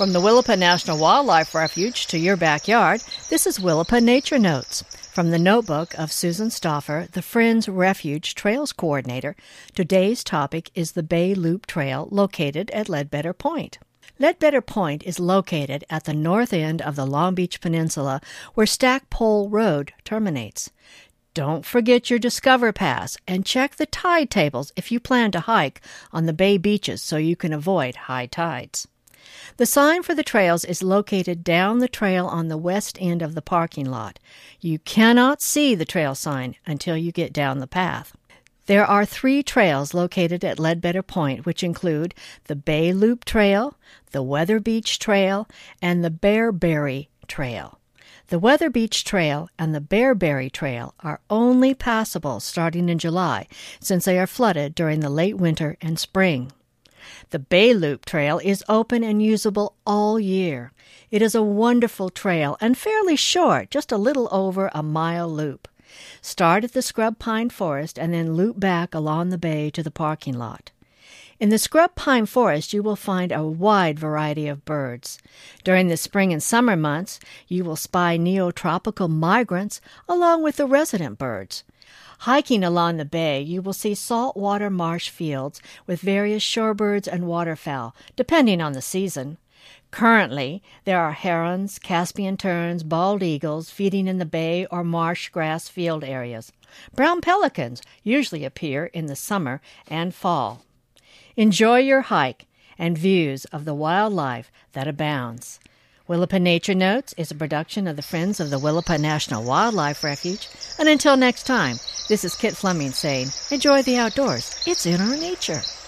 From the Willapa National Wildlife Refuge to your backyard, this is Willapa Nature Notes. From the notebook of Susan Stauffer, the Friends Refuge Trails Coordinator, today's topic is the Bay Loop Trail located at Ledbetter Point. Ledbetter Point is located at the north end of the Long Beach Peninsula where Stackpole Road terminates. Don't forget your Discover Pass and check the tide tables if you plan to hike on the bay beaches so you can avoid high tides. The sign for the trails is located down the trail on the west end of the parking lot. You cannot see the trail sign until you get down the path. There are 3 trails located at Ledbetter Point, which include the Bay Loop Trail, the Weather Beach Trail, and the Bearberry Trail. The Weather Beach Trail and the Bearberry Trail are only passable starting in July, since they are flooded during the late winter and spring. The Bay Loop Trail is open and usable all year. It is a wonderful trail and fairly short, just a little over a mile loop. Start at the Scrub Pine Forest and then loop back along the bay to the parking lot. In the Scrub Pine Forest, you will find a wide variety of birds. During the spring and summer months, you will spy neotropical migrants along with the resident birds. Hiking along the bay, you will see saltwater marsh fields with various shorebirds and waterfowl, depending on the season. Currently, there are herons, Caspian terns, bald eagles feeding in the bay or marsh grass field areas. Brown pelicans usually appear in the summer and fall. Enjoy your hike and views of the wildlife that abounds. Willapa Nature Notes is a production of the Friends of the Willapa National Wildlife Refuge. And until next time, this is Kit Fleming saying, enjoy the outdoors. It's in our nature.